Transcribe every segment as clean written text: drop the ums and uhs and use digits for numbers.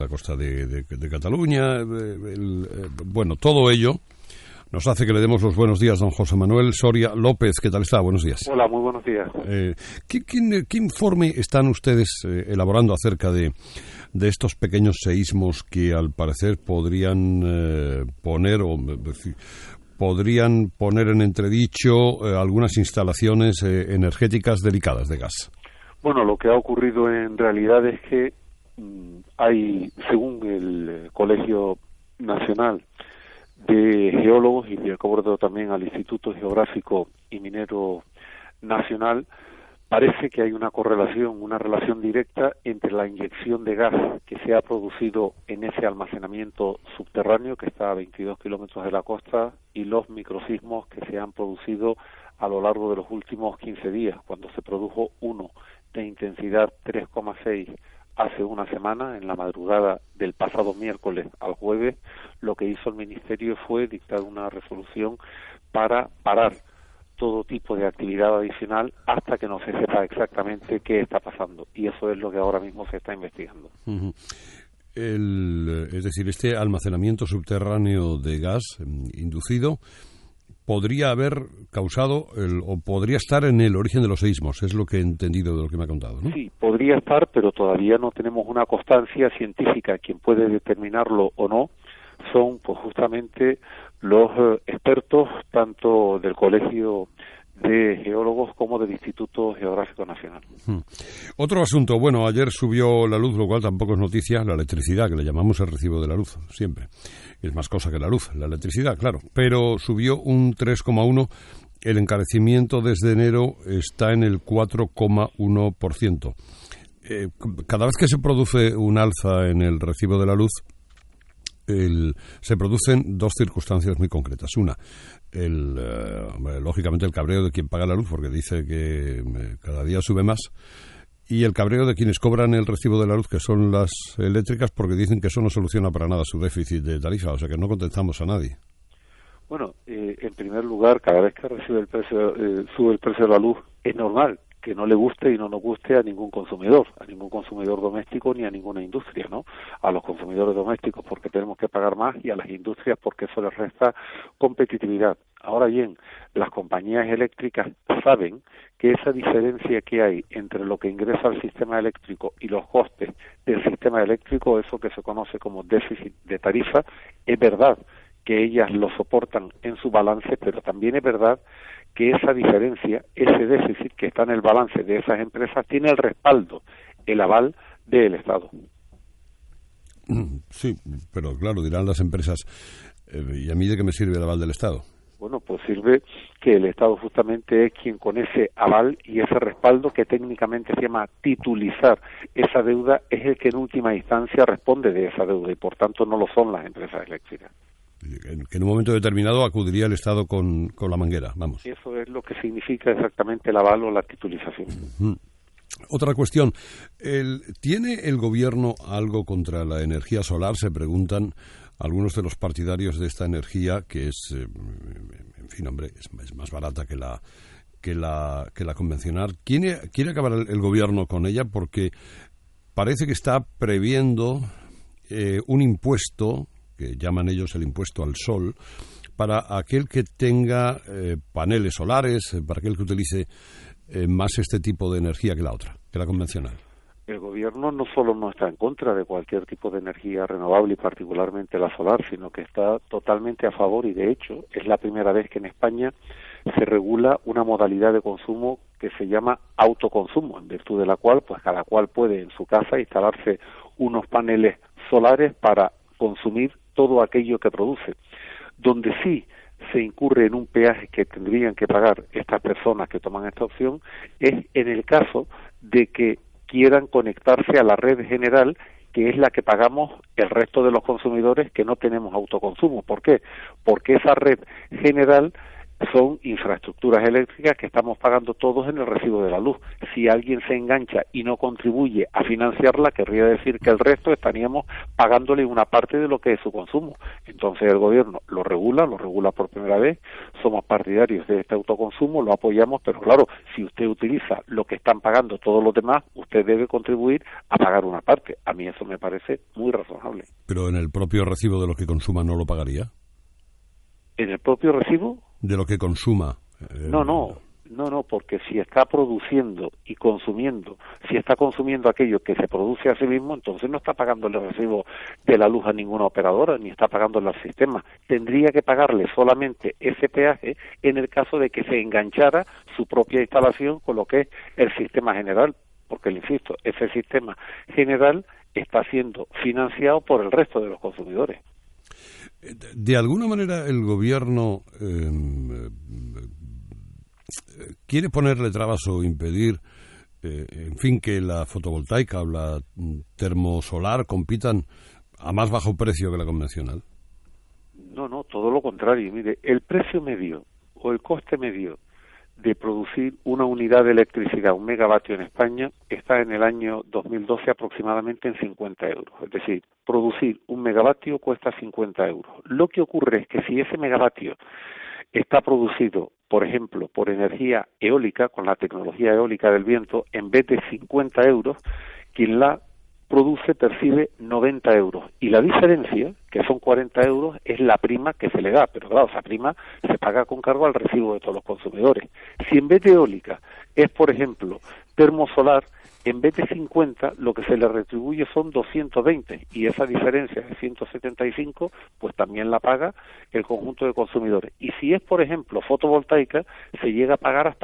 la costa de Cataluña, bueno, todo ello nos hace que le demos los buenos días, don José Manuel Soria López. ¿Qué tal está? Buenos días. Hola, muy buenos días. ¿Qué informe están ustedes elaborando acerca de estos pequeños seísmos que al parecer podrían poner en entredicho algunas instalaciones energéticas delicadas de gas? Bueno, lo que ha ocurrido en realidad es que hay, según el Colegio Nacional de Geólogos y de acuerdo también al Instituto Geográfico y Minero Nacional, parece que hay una correlación, una relación directa entre la inyección de gas que se ha producido en ese almacenamiento subterráneo que está a 22 kilómetros de la costa y los microsismos que se han producido a lo largo de los últimos 15 días, cuando se produjo uno de intensidad 3,6 hace una semana, en la madrugada del pasado miércoles al jueves. Lo que hizo el Ministerio fue dictar una resolución para parar todo tipo de actividad adicional hasta que no se sepa exactamente qué está pasando. Y eso es lo que ahora mismo se está investigando. Uh-huh. Es decir, este almacenamiento subterráneo de gas inducido podría haber causado o podría estar en el origen de los seísmos, es lo que he entendido de lo que me ha contado, ¿no? Sí, podría estar, pero todavía no tenemos una constancia científica. Quien puede determinarlo o no son pues justamente los expertos tanto del Colegio de Geólogos como del Instituto Geográfico Nacional. Otro asunto, bueno, ayer subió la luz, lo cual tampoco es noticia, la electricidad, que le llamamos el recibo de la luz, siempre. Es más cosa que la luz, la electricidad, claro, pero subió un 3,1%, el encarecimiento desde enero está en el 4,1%. Cada vez que se produce un alza en el recibo de la luz, se producen dos circunstancias muy concretas. Una, lógicamente el cabreo de quien paga la luz, porque dice que cada día sube más, y el cabreo de quienes cobran el recibo de la luz, que son las eléctricas, porque dicen que eso no soluciona para nada su déficit de tarifa, o sea que no contentamos a nadie. Bueno, en primer lugar, cada vez que sube el precio de la luz, es normal que no le guste y no nos guste a ningún consumidor doméstico ni a ninguna industria, ¿no? A los consumidores domésticos porque tenemos que pagar más y a las industrias porque eso les resta competitividad. Ahora bien, las compañías eléctricas saben que esa diferencia que hay entre lo que ingresa al sistema eléctrico y los costes del sistema eléctrico, eso que se conoce como déficit de tarifa, es verdad que ellas lo soportan en su balance, pero también es verdad que esa diferencia, ese déficit que está en el balance de esas empresas, tiene el respaldo, el aval del Estado. Sí, pero claro, dirán las empresas, ¿y a mí de qué me sirve el aval del Estado? Bueno, pues sirve que el Estado justamente es quien con ese aval y ese respaldo, que técnicamente se llama titulizar esa deuda, es el que en última instancia responde de esa deuda y por tanto no lo son las empresas eléctricas. Que en un momento determinado acudiría el Estado con la manguera, vamos. Eso es lo que significa exactamente el aval o la titulización. Uh-huh. Otra cuestión, ¿tiene el Gobierno algo contra la energía solar? Se preguntan algunos de los partidarios de esta energía, que es, en fin, hombre, es más barata que la convencional. ¿Quiere acabar el Gobierno con ella? Porque parece que está previendo un impuesto, que llaman ellos el impuesto al sol, para aquel que tenga paneles solares, para aquel que utilice más este tipo de energía que la otra, que la convencional. El Gobierno no solo no está en contra de cualquier tipo de energía renovable y particularmente la solar, sino que está totalmente a favor y de hecho es la primera vez que en España se regula una modalidad de consumo que se llama autoconsumo, en virtud de la cual pues cada cual puede en su casa instalarse unos paneles solares para consumir todo aquello que produce. Donde sí se incurre en un peaje que tendrían que pagar estas personas que toman esta opción es en el caso de que quieran conectarse a la red general, que es la que pagamos el resto de los consumidores que no tenemos autoconsumo. ¿Por qué? Porque esa red general son infraestructuras eléctricas que estamos pagando todos en el recibo de la luz. Si alguien se engancha y no contribuye a financiarla, querría decir que el resto estaríamos pagándole una parte de lo que es su consumo. Entonces el gobierno lo regula por primera vez, somos partidarios de este autoconsumo, lo apoyamos, pero claro, si usted utiliza lo que están pagando todos los demás, usted debe contribuir a pagar una parte. A mí eso me parece muy razonable. Pero en el propio recibo de lo que consuma no lo pagaría. ¿En el propio recibo? De lo que consuma. No, porque si está produciendo y consumiendo, si está consumiendo aquello que se produce a sí mismo, entonces no está pagando el recibo de la luz a ninguna operadora, ni está pagándole al sistema. Tendría que pagarle solamente ese peaje en el caso de que se enganchara su propia instalación con lo que es el sistema general, porque, le insisto, ese sistema general está siendo financiado por el resto de los consumidores. De alguna manera el gobierno quiere ponerle trabas o impedir, en fin, que la fotovoltaica o la termosolar compitan a más bajo precio que la convencional. No, todo lo contrario. Mire, el precio medio o el coste medio de producir una unidad de electricidad, un megavatio en España, está en el año 2012 aproximadamente en 50 euros. Es decir, producir un megavatio cuesta 50 euros. Lo que ocurre es que si ese megavatio está producido, por ejemplo, por energía eólica, con la tecnología eólica del viento, en vez de 50 euros, quien la produce percibe 90 euros. Y la diferencia, que son 40 euros, es la prima que se le da. Pero claro, esa prima se paga con cargo al recibo de todos los consumidores. Si en vez de eólica es, por ejemplo, termosolar, en vez de 50, lo que se le retribuye son 220, y esa diferencia de 175, pues también la paga el conjunto de consumidores. Y si es, por ejemplo, fotovoltaica, se llega a pagar hasta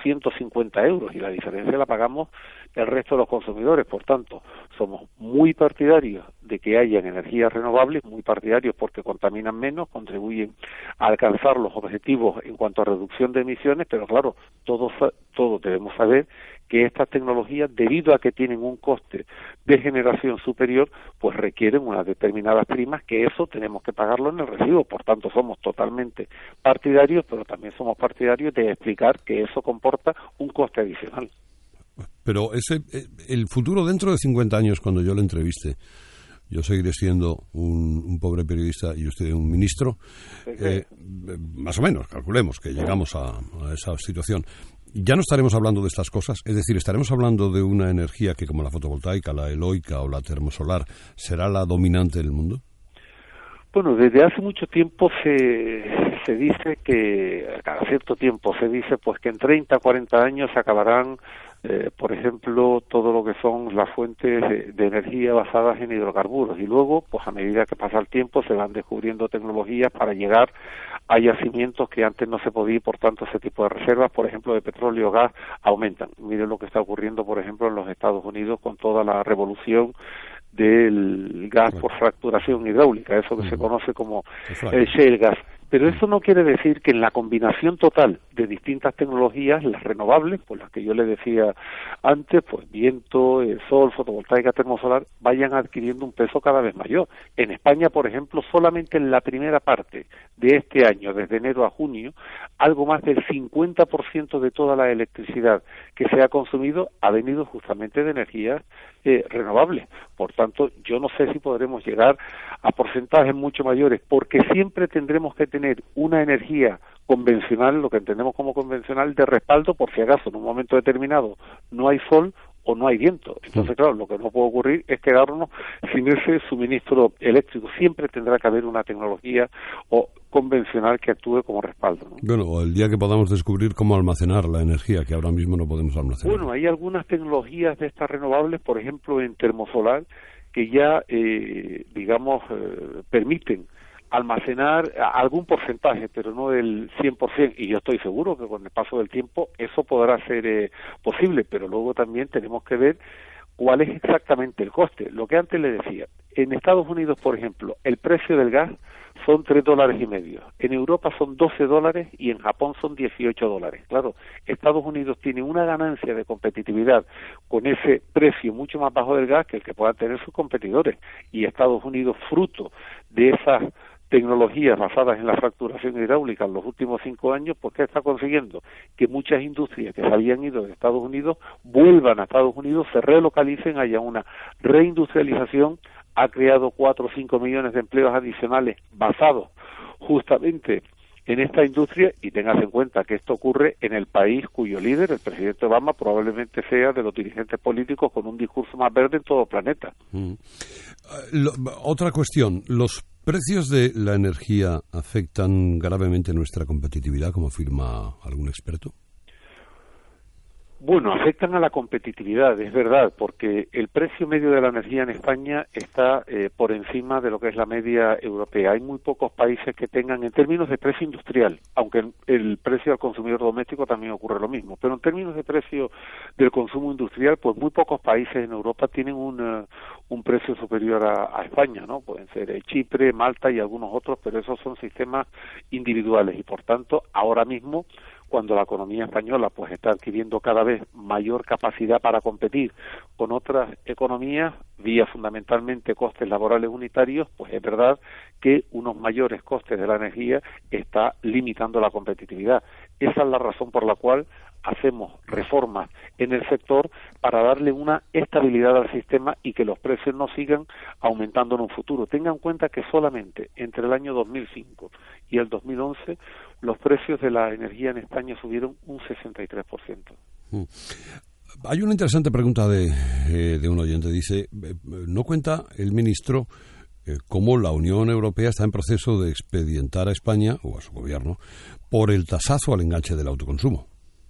450 euros, y la diferencia la pagamos el resto de los consumidores. Por tanto, somos muy partidarios de que hayan energías renovables, muy partidarios porque contaminan menos, contribuyen a alcanzar los objetivos en cuanto a reducción de emisiones, pero claro, todos debemos saber que estas tecnologías, debido a que tienen un coste de generación superior, pues requieren unas determinadas primas, que eso tenemos que pagarlo en el recibo. Por tanto, somos totalmente partidarios, pero también somos partidarios de explicar que eso comporta un coste adicional. Pero el futuro dentro de 50 años, cuando yo le entreviste, yo seguiré siendo un pobre periodista y usted un ministro, más o menos, calculemos que llegamos a esa situación. Ya no estaremos hablando de estas cosas, es decir, estaremos hablando de una energía que, como la fotovoltaica, la eólica o la termosolar, será la dominante del mundo. Bueno, desde hace mucho tiempo se dice que, cada cierto tiempo se dice pues que en 30, 40 años se acabarán, por ejemplo, todo lo que son las fuentes de energía basadas en hidrocarburos, y luego, pues a medida que pasa el tiempo, se van descubriendo tecnologías para llegar a yacimientos que antes no se podía, y por tanto ese tipo de reservas, por ejemplo, de petróleo o gas, aumentan. Miren lo que está ocurriendo, por ejemplo, en los Estados Unidos con toda la revolución del gas por fracturación hidráulica, eso que se conoce como el shale gas. Pero eso no quiere decir que en la combinación total de distintas tecnologías, las renovables, pues las que yo le decía antes, pues viento, sol, fotovoltaica, termosolar, vayan adquiriendo un peso cada vez mayor. En España, por ejemplo, solamente en la primera parte de este año, desde enero a junio, algo más del 50% de toda la electricidad que se ha consumido ha venido justamente de energías renovables. Por tanto, yo no sé si podremos llegar a porcentajes mucho mayores, porque siempre tendremos que tener una energía convencional, lo que entendemos como convencional, de respaldo por si acaso en un momento determinado no hay sol o no hay viento. Entonces, claro, lo que no puede ocurrir es quedarnos sin ese suministro eléctrico. Siempre tendrá que haber una tecnología o convencional que actúe como respaldo, ¿no? Bueno, o el día que podamos descubrir cómo almacenar la energía, que ahora mismo no podemos almacenar. Bueno, hay algunas tecnologías de estas renovables, por ejemplo, en termosolar, que ya, permiten almacenar algún porcentaje, pero no del 100%, y yo estoy seguro que con el paso del tiempo eso podrá ser posible, pero luego también tenemos que ver cuál es exactamente el coste. Lo que antes le decía, en Estados Unidos, por ejemplo, el precio del gas son $3.50, en Europa son $12 y en Japón son $18. Claro, Estados Unidos tiene una ganancia de competitividad con ese precio mucho más bajo del gas que el que puedan tener sus competidores, y Estados Unidos, fruto de esas tecnologías basadas en la fracturación hidráulica en los últimos 5 años, pues ¿qué está consiguiendo? Que muchas industrias que se habían ido de Estados Unidos vuelvan a Estados Unidos, se relocalicen, haya una reindustrialización, ha creado 4 o 5 millones de empleos adicionales basados justamente en esta industria, y tengas en cuenta que esto ocurre en el país cuyo líder, el presidente Obama, probablemente sea de los dirigentes políticos con un discurso más verde en todo el planeta. Otra cuestión, ¿los precios de la energía afectan gravemente nuestra competitividad, como afirma algún experto? Bueno, afectan a la competitividad, es verdad, porque el precio medio de la energía en España está por encima de lo que es la media europea. Hay muy pocos países que tengan, en términos de precio industrial, aunque el precio al consumidor doméstico también ocurre lo mismo, pero en términos de precio del consumo industrial, pues muy pocos países en Europa tienen un precio superior a España, ¿no? Pueden ser Chipre, Malta y algunos otros, pero esos son sistemas individuales y, por tanto, ahora mismo, cuando la economía española pues está adquiriendo cada vez mayor capacidad para competir con otras economías, vía fundamentalmente costes laborales unitarios, pues es verdad que unos mayores costes de la energía está limitando la competitividad. Esa es la razón por la cual hacemos reformas en el sector para darle una estabilidad al sistema y que los precios no sigan aumentando en un futuro. Tengan en cuenta que solamente entre el año 2005 y el 2011 los precios de la energía en España subieron un 63%. Hay una interesante pregunta de un oyente. Dice, ¿no cuenta el ministro cómo la Unión Europea está en proceso de expedientar a España, o a su gobierno, por el tasazo al enganche del autoconsumo?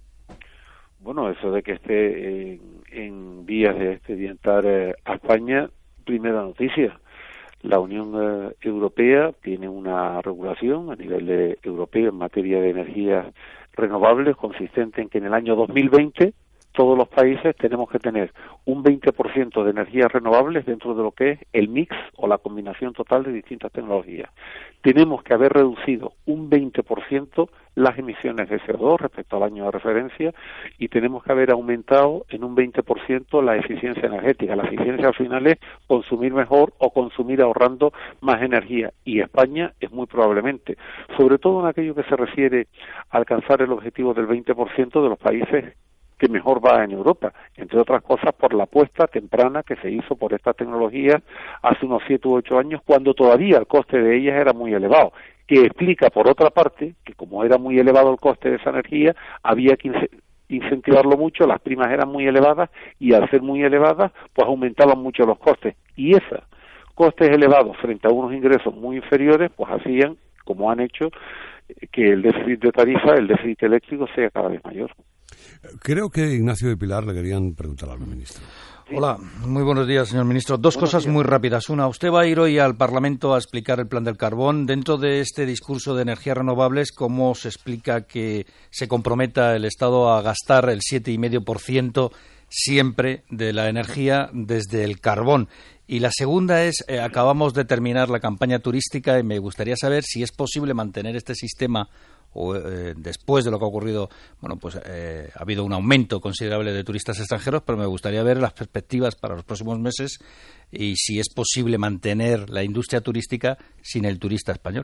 Bueno, eso de que esté en vías de expedientar a España, primera noticia. La Unión Europea tiene una regulación a nivel europeo en materia de energías renovables consistente en que en el año 2020 todos los países tenemos que tener un 20% de energías renovables dentro de lo que es el mix o la combinación total de distintas tecnologías. Tenemos que haber reducido un 20% las emisiones de CO2 respecto al año de referencia y tenemos que haber aumentado en un 20% la eficiencia energética. La eficiencia al final es consumir mejor o consumir ahorrando más energía, y España es muy probablemente, sobre todo en aquello que se refiere a alcanzar el objetivo del 20% de los países que mejor va en Europa, entre otras cosas por la apuesta temprana que se hizo por estas tecnologías hace unos 7 u 8 años, cuando todavía el coste de ellas era muy elevado, que explica, por otra parte, que como era muy elevado el coste de esa energía, había que incentivarlo mucho, las primas eran muy elevadas, y al ser muy elevadas, pues aumentaban mucho los costes, y esos costes elevados frente a unos ingresos muy inferiores, pues hacían, como han hecho, que el déficit de tarifa, el déficit eléctrico, sea cada vez mayor. Creo que Ignacio de Pilar le querían preguntar algo, ministro. Hola, muy buenos días, señor ministro. Dos cosas muy rápidas. Una, usted va a ir hoy al Parlamento a explicar el plan del carbón. Dentro de este discurso de energías renovables, ¿cómo se explica que se comprometa el Estado a gastar el 7,5% siempre de la energía desde el carbón? Y la segunda es, acabamos de terminar la campaña turística y me gustaría saber si es posible mantener este sistema o después de lo que ha ocurrido. Bueno, pues ha habido un aumento considerable de turistas extranjeros, pero me gustaría ver las perspectivas para los próximos meses y si es posible mantener la industria turística sin el turista español.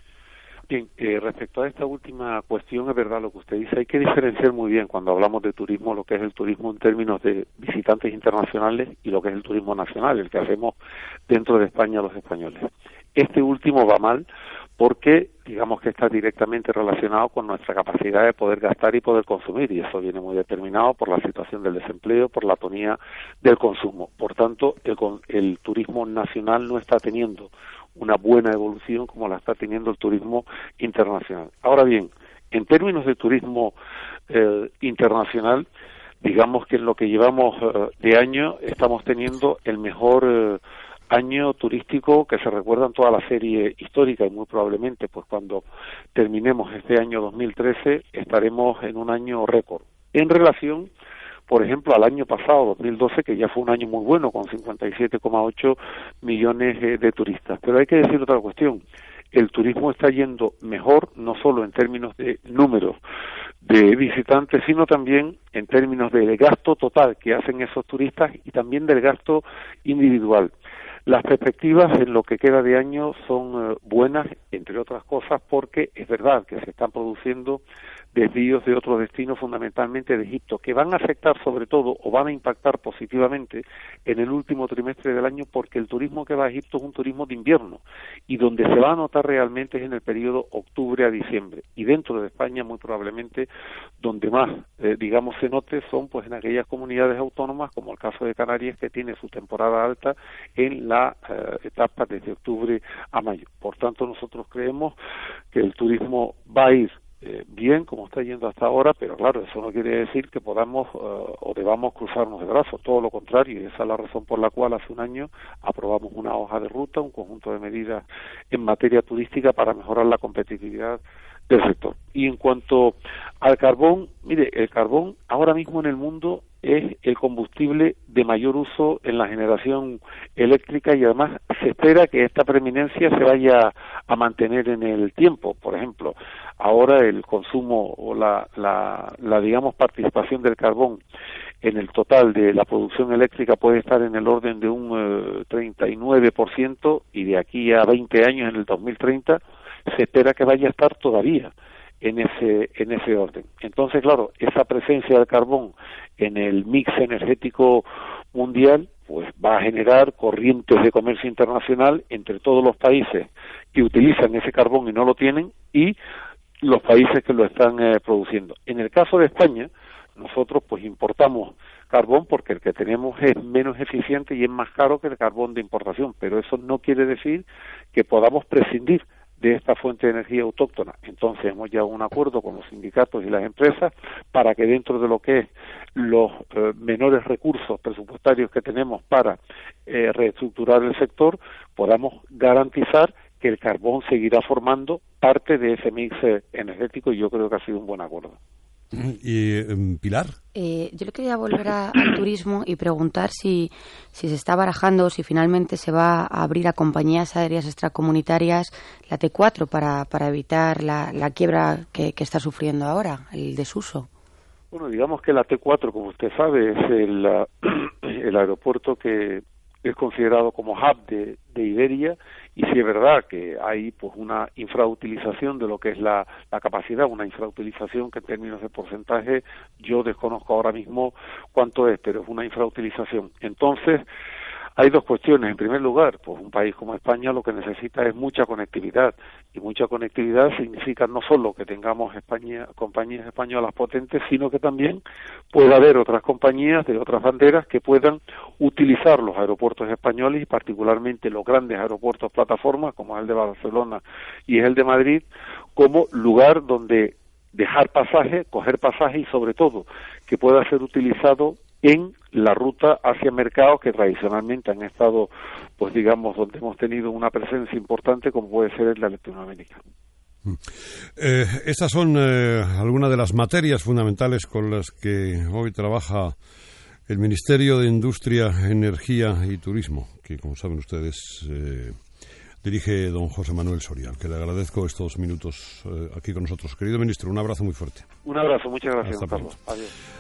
Bien, respecto a esta última cuestión, es verdad lo que usted dice, hay que diferenciar muy bien cuando hablamos de turismo lo que es el turismo en términos de visitantes internacionales y lo que es el turismo nacional, el que hacemos dentro de España los españoles. Este último va mal porque digamos que está directamente relacionado con nuestra capacidad de poder gastar y poder consumir, y eso viene muy determinado por la situación del desempleo, por la atonía del consumo. Por tanto, el turismo nacional no está teniendo una buena evolución como la está teniendo el turismo internacional. Ahora bien, en términos de turismo internacional, digamos que en lo que llevamos de año estamos teniendo el mejor año turístico que se recuerda en toda la serie histórica, y muy probablemente pues cuando terminemos este año 2013 estaremos en un año récord en relación, por ejemplo, al año pasado, 2012, que ya fue un año muy bueno con 57,8 millones de turistas. Pero hay que decir otra cuestión: el turismo está yendo mejor no solo en términos de números de visitantes, sino también en términos del gasto total que hacen esos turistas y también del gasto individual. Las perspectivas en lo que queda de año son buenas, entre otras cosas, porque es verdad que se están produciendo desvíos de otros destinos, fundamentalmente de Egipto, que van a afectar sobre todo o van a impactar positivamente en el último trimestre del año, porque el turismo que va a Egipto es un turismo de invierno y donde se va a notar realmente es en el periodo octubre a diciembre, y dentro de España muy probablemente donde más digamos se note son pues en aquellas comunidades autónomas, como el caso de Canarias, que tiene su temporada alta en la etapa desde octubre a mayo. Por tanto, nosotros creemos que el turismo va a ir bien, como está yendo hasta ahora, pero claro, eso no quiere decir que podamos o debamos cruzarnos de brazos, todo lo contrario, y esa es la razón por la cual hace un año aprobamos una hoja de ruta, un conjunto de medidas en materia turística para mejorar la competitividad del sector. Y en cuanto al carbón, mire, el carbón ahora mismo en el mundo es el combustible de mayor uso en la generación eléctrica, y además se espera que esta preeminencia se vaya a mantener en el tiempo. Por ejemplo, ahora el consumo o la digamos participación del carbón en el total de la producción eléctrica puede estar en el orden de un 39%, y de aquí a 20 años, en el 2030, se espera que vaya a estar todavía en ese orden. Entonces, claro, esa presencia del carbón en el mix energético mundial pues va a generar corrientes de comercio internacional entre todos los países que utilizan ese carbón y no lo tienen, y los países que lo están produciendo. En el caso de España, nosotros pues importamos carbón porque el que tenemos es menos eficiente y es más caro que el carbón de importación, pero eso no quiere decir que podamos prescindir de esta fuente de energía autóctona. Entonces hemos llegado a un acuerdo con los sindicatos y las empresas para que dentro de lo que es los menores recursos presupuestarios que tenemos para reestructurar el sector, podamos garantizar que el carbón seguirá formando parte de ese mix energético, y yo creo que ha sido un buen acuerdo. ¿Y Pilar? Yo le quería volver al turismo y preguntar si se está barajando, si finalmente se va a abrir a compañías aéreas extracomunitarias la T4 para evitar la quiebra que está sufriendo ahora, el desuso. Bueno, digamos que la T4, como usted sabe, es el aeropuerto que es considerado como hub de Iberia, y sí es verdad que hay pues una infrautilización de lo que es la capacidad, una infrautilización que en términos de porcentaje yo desconozco ahora mismo cuánto es, pero es una infrautilización. Entonces, hay dos cuestiones. En primer lugar, pues un país como España lo que necesita es mucha conectividad, y mucha conectividad significa no solo que tengamos compañías españolas potentes, sino que también pueda haber otras compañías de otras banderas que puedan utilizar los aeropuertos españoles, y particularmente los grandes aeropuertos plataformas como es el de Barcelona y es el de Madrid, como lugar donde dejar pasaje, coger pasaje, y sobre todo que pueda ser utilizado en la ruta hacia mercados que tradicionalmente han estado, pues digamos, donde hemos tenido una presencia importante, como puede ser en la Latinoamérica. Estas son algunas de las materias fundamentales con las que hoy trabaja el Ministerio de Industria, Energía y Turismo, que, como saben ustedes, dirige don José Manuel Soria, que le agradezco estos minutos aquí con nosotros. Querido ministro, un abrazo muy fuerte. Un abrazo, muchas gracias, Hasta Carlos. pronto. Adiós.